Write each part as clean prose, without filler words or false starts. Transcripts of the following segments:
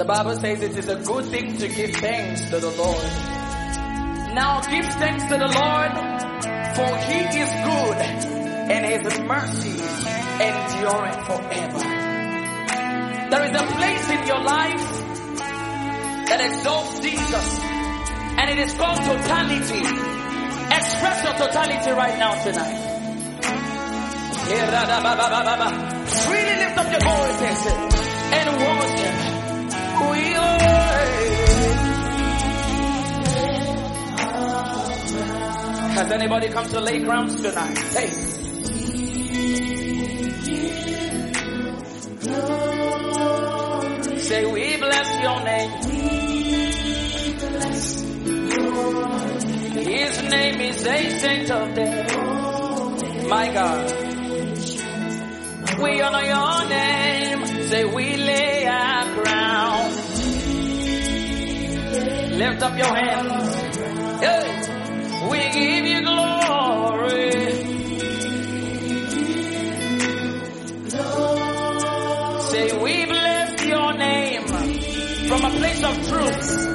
The Bible says it is a good thing to give thanks to the Lord. Now give thanks to the Lord, for He is good and His mercies endureth forever. There is a place in your life that exalts Jesus, and it is called totality. Express your totality right now tonight. Really lift up your voices and worship. We Has anybody come to lay grounds tonight? Hey. Say, we bless your name. His name is Ancient of Days. My God. We honor your name. Say, we lay our crown. Lift up your hands. Hey. We give you glory. Say, we bless your name from a place of truth.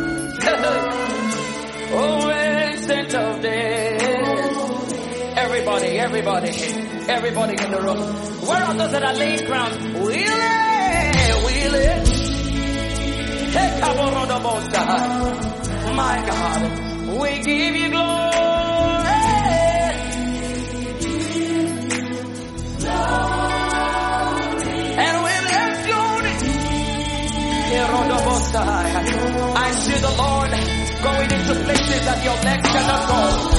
Oh, Ancient of Days. Everybody in the room. Where are those that are laying ground? We lay. Take my God, we give you glory. And we bless your name. I see the Lord going into places that your legs cannot go.